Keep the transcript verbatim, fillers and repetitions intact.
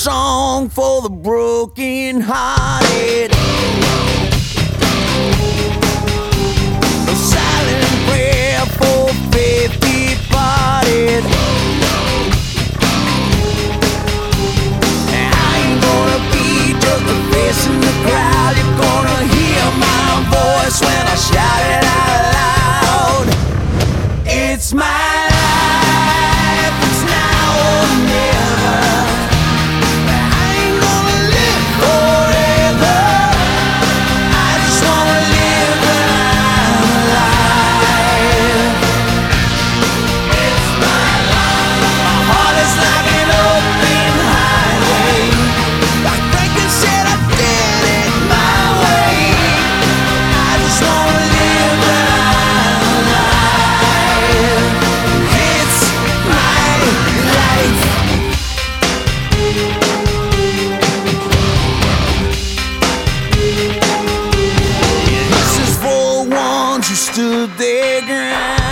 song for the broken hearted. A silent prayer for faith departed. I ain't gonna be just a face in the crowd. You're gonna hear my voice when I shout it out loud. It's my life, it's now or never. I ain't gonna live forever. I just wanna live when I'm alive. It's my life. My heart is like an open highway. Like Franklin said, I did it my way. I just wanna live when I'm alive. It's my life. This is for the ones who stood their ground.